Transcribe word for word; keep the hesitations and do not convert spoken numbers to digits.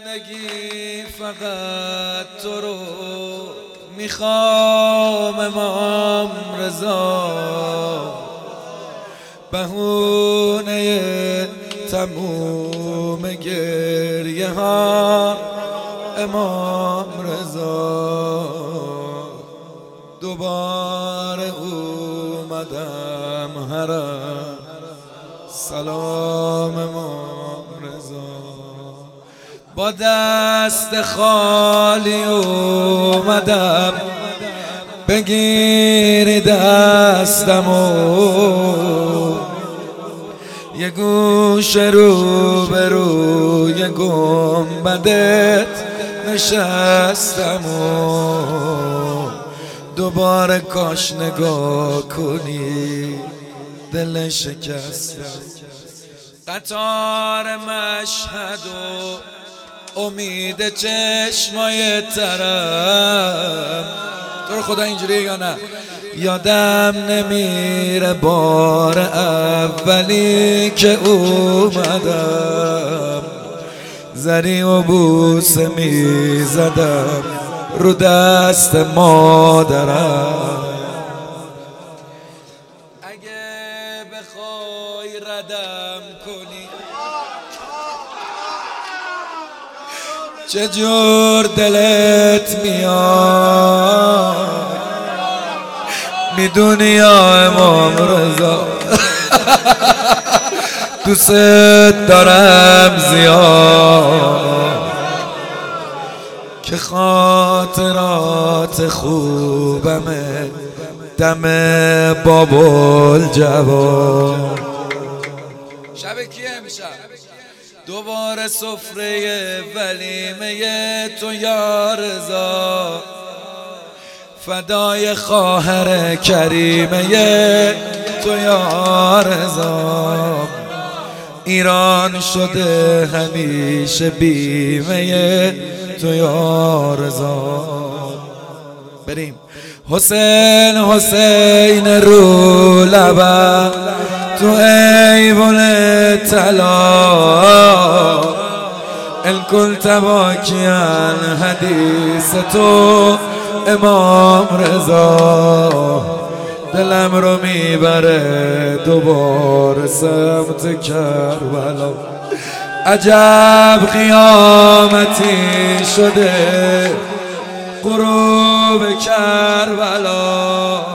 زندگی فقط تو رو میخوام امام رضا، بهونه تموم گریه ها امام رضا. دوباره اومدم حرم، سلام امام رضا. با دست خالی اومدم، بگیری دستمو، یه گوش رو به روی گنبدت نشستم و دوباره کاش نگاه کنی دل شکستم. قطار مشهد و امید چشمای ترم، تو رو خدا اینجوریه یا نه؟ یادم نمیره بار اولی که اومدم، زری و بوسه میزدم رو دست مادرم. اگه بخوای ردم کنی چجور دلت میاد، میدونی یا امام رضا دوست دارم زیاد، که خاطرات خوبمه دم بابل جوان. شب کیه امشب؟ دوباره سفره ولیمه تو یا رضا، فدای خواهر کریمه تو یا رضا. ایران شده همیشه بیمه تو یا رضا. بریم. حسین حسین رو لبم تو ایوان طلا، الکل تباکیان حدیث تو امام رضا. دلم رو میبره دوباره سمت کربلا، عجب قیامتی شده غروب کربلا.